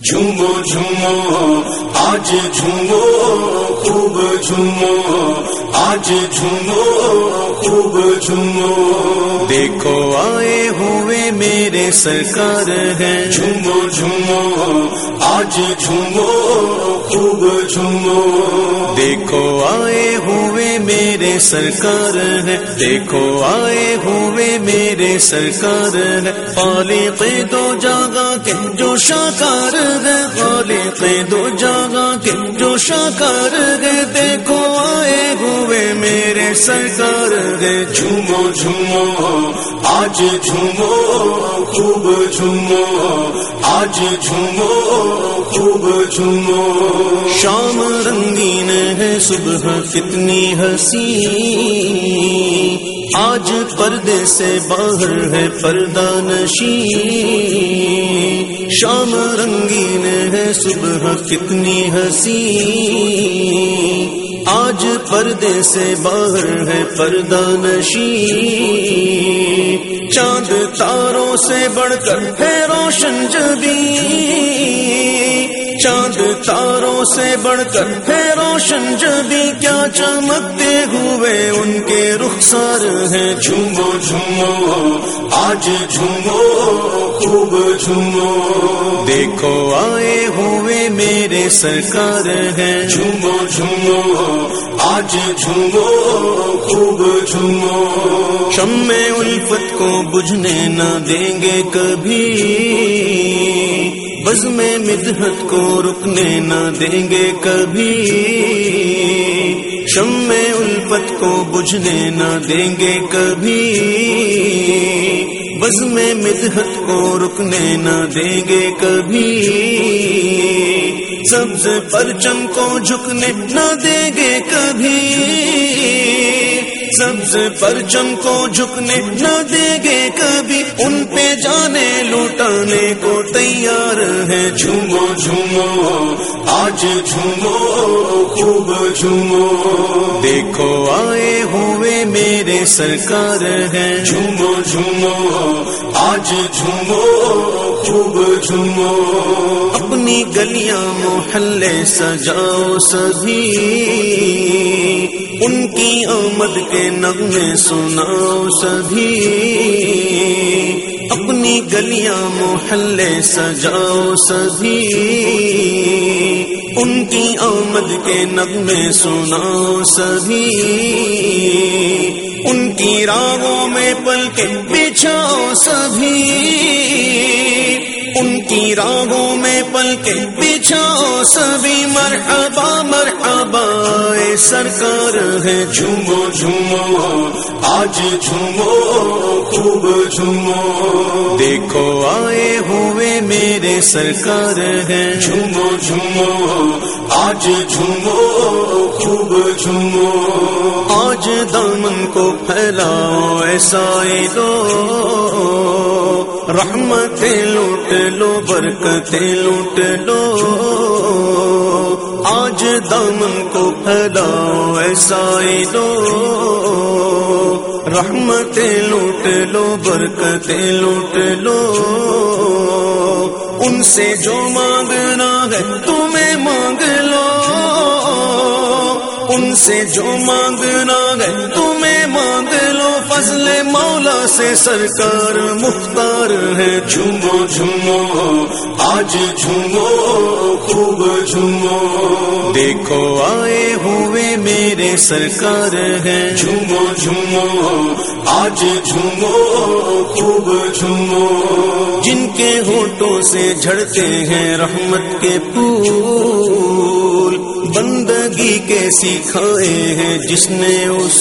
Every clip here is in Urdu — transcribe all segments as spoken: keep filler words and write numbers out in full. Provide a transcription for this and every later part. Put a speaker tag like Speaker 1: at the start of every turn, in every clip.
Speaker 1: جھومو جھومو آج جھومو خوب جھومو آج جھومو خوب جھومو
Speaker 2: دیکھو آئے ہوئے میرے سرکار ہیں
Speaker 1: جھومو جھومو آج جھومو خوب جھومو
Speaker 2: دیکھو آئے ہوئے میرے سرکار ہیں دیکھو آئے ہوئے میرے سرکار ہیں خالق دو جگہ کے جو شاکار ہے خالق دو جگہ کے جو شاکار ہے دیکھو آئے ہوئے میرے سرکار ہے
Speaker 1: جھومو جھومو آج جھومو خوب جھومو آج جھومو خوب جھومو
Speaker 2: شام رنگین ہے صبح کتنی حسین آج پردے سے باہر ہے پردہ نشین شام رنگین ہے صبح کتنی حسین آج پردے سے باہر ہے پردہ نشین چاند تاروں سے بڑھ کر ہے روشن جبیں چاند تاروں سے بڑھ کر ہے روشن جبیں کیا چمکتے ہوئے ان کے رخسار ہیں
Speaker 1: جھومو جھومو آج جھومو خوب جھومو
Speaker 2: دیکھو آئے ہوئے میرے سرکار ہیں
Speaker 1: جھومو جھومو آج جھومو خوب جھومو
Speaker 2: شمع الفت کو بجھنے نہ دیں گے کبھی بزم مدحت کو رکنے نہ دیں گے کبھی شمع الفت کو بجھنے نہ دیں گے کبھی بزم مدحت کو رکنے نہ دیں گے کبھی سبز پرچم کو جھکنے نہ دیں گے کبھی سبز پرچم کو جھکنے نہ دیں گے کبھی ان پہ جانے لوٹانے کو تیار ہے
Speaker 1: جھومو جھومو آج جھومو خوب جھومو
Speaker 2: دیکھو آئے ہوئے میرے سرکار ہیں
Speaker 1: جھومو جھومو آج جھومو خوب جھومو
Speaker 2: اپنی گلیاں محلے سجاؤ سبھی ان کی آمد کے نغمے سناؤ سبھی اپنی گلیاں محلے سجاؤ سبھی ان کی آمد کے نغمے سناؤ سبھی ان کی راہوں میں پل کے بچھاؤ سبھی ان کی راہوں میں پل کے بچھاؤ سبھی مرحبا مرحبا اے سرکار ہے
Speaker 1: جھومو جھومو آج جھومو خوب جھومو
Speaker 2: دیکھو آئے ہوئے میرے سرکار ہیں
Speaker 1: جھومو جھومو آج جھومو خوب جھومو
Speaker 2: آج دامن کو پھیلاؤ ایسا دو رحمتیں لوٹ لو برکتیں لوٹ لو آج دامن کو پھیلاؤ ایسا دو رحمتیں لوٹ لو برکتیں لوٹ لو ان سے جو مانگنا ہے تمہیں مانگ لو ان سے جو مانگنا ہے تمہیں مانگ لو فضل مولا سے سرکار مختار ہے
Speaker 1: جھومو جھومو آج جھومو خوب جھومو
Speaker 2: دیکھو آئے ہوئے میرے سرکار ہیں
Speaker 1: جھومو جھومو آج جھومو خوب جھومو
Speaker 2: جن کے ہونٹوں سے جھڑتے ہیں رحمت کے پھول بندگی کے سکھائے ہیں جس نے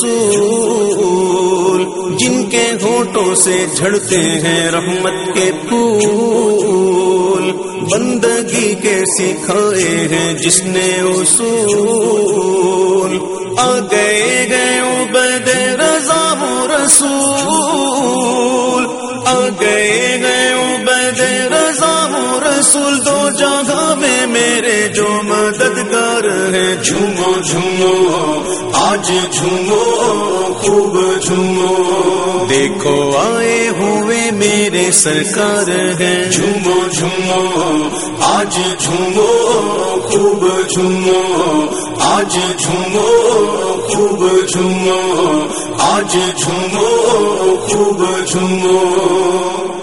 Speaker 2: اصول جن کے ہونٹوں سے جھڑتے ہیں رحمت کے پھول بندگی کے سکھائے ہیں جس نے اصول آ گئے گئے عبید رضا و رسول آ گئے گئے عبید رضا و رسول دو جگہ میں میرے جو مددگار ہیں
Speaker 1: جھومو جھومو آج جھومو خوب جھومو
Speaker 2: دیکھو آئے ہوئے میرے میرے سرکار ہیں.
Speaker 1: جھومو جھومو آج جھومو خوب جھومو آج جھومو خوب جھومو آج جھومو خوب جھومو.